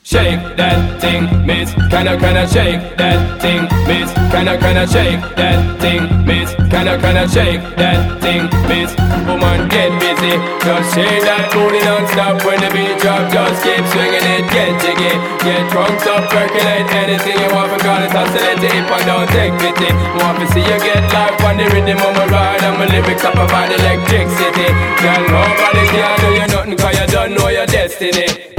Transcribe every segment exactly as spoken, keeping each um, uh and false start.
Shake that thing, miss. Kinda, kinda shake that thing, miss. Kinda, kinda shake that thing, miss. Kinda, kinda shake that thing, miss. Woman, get busy. Just shake that booty non-stop when the beat drop. Just keep swinging it, get jiggy. Get drunk up, percolate anything you want. Because it's oscillate if I don't take pity. Want to see you get life on the rhythm of my ride. And my lyrics up about electricity. Girl, nobody can do you nothing cause you don't know your destiny.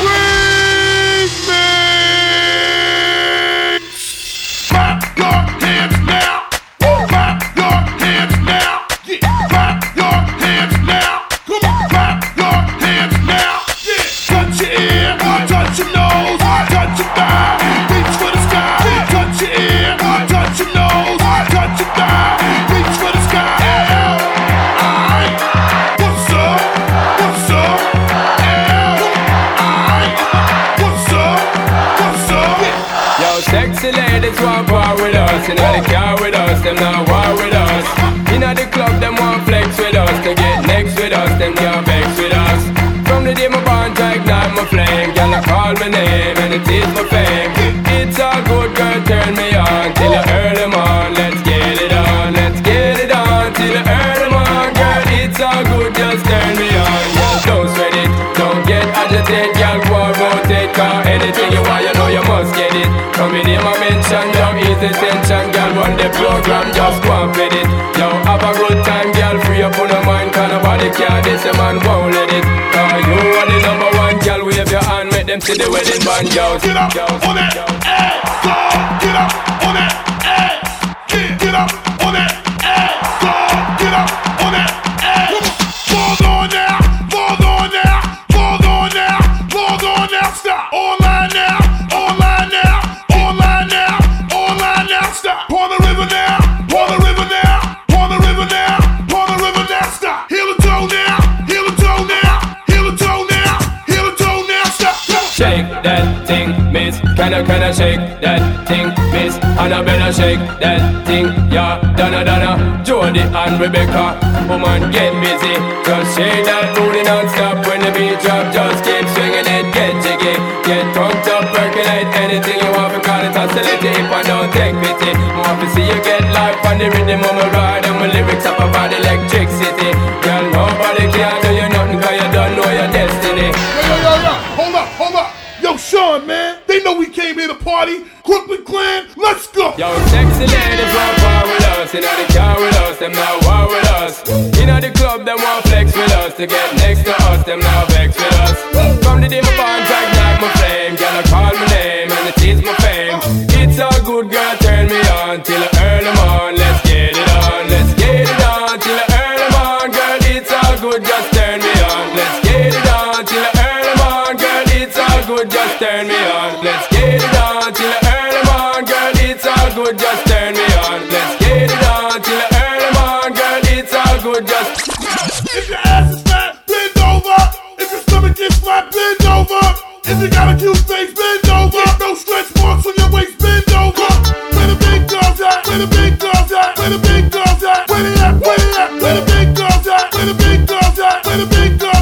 Sexy ladies want war with us. Inna the car with us, them not war with us. Inna the club, them want flex with us. To get next with us, them can't vex with us. From the day my bond to ignite my flame, girl I call my name and it is my fame. It's all good, girl, turn me on till I earn them on. Let's get it on, let's get it on till I earn them on. Girl, it's all good, just turn me on. Girl, don't sweat it, don't get agitated. Girl, go and rotate, cause anything you want, you know you must get it. Come in here, my mention, don't ease the tension. Girl, run the program, just go and fit it. Yo, have a good time, girl, free up on your mind. Cause nobody care, this a man won't let it. Cause you are the number one, girl, wave your hand, make them see the wedding band. Yo, get up yo, on that yo. Ass, go, get up on that ass. Get, get up on that ass, go, get up on that ass. Fall on now, fall on now, fall on now, fall on now, stop. Online now, online now. Stop. Pour the river now, pour the river now, pour the river now, pour the river now, stop. Heel the toe now, heel the toe now, heel the toe now, heel the toe now, stop. Shake that thing, miss. Kinda, kinda shake that thing, miss. Annabella shake that thing, yeah. Donna, Donna, Jody and Rebecca. Woman, get busy. Just shake that booty non-stop when the beat drop. Just keep swinging it, get jiggy. Get drunk up, percolate anything you want. Because it's oscillate if I don't take pity. Want to see you get life on the rhythm of my ride. And my lyrics up about electricity. Girl, nobody can do you nothing cause you don't know your destiny. Yo, yo, yo, yo, hold up, hold up. Yo, Sean, man, they know we came here to party. Crooklyn Clan, let's go. Yo, sexy ladies want war with us. Inna the car with us, them not war with us. Inna the club, them want flex with us. To get next to us, them not vex with us. From the day my bond to ignite my flame, girl, I call my name and it is my fame. It's all good, girl, turn me on till I earn them on. Let's get it on, let's get it on till I earn them on. Girl, it's all good, just turn me on. Let's get it on till I earn them on. Girl, it's all good, just turn me on. Let's get it on till I earn them on. Girl, it's all good, just turn me on. Let's get it on till I earn them on. Girl, it's all good, just. If your ass is fat, bend over. If your stomach is flat, bend over. If you got a cute face, bend over. No stretch marks on your waist, bend over. Where the big girls at? Where the big girls Where the big girls at? Where they at? Where they at? Where the big girls at? Where the big girls at? Where the big girls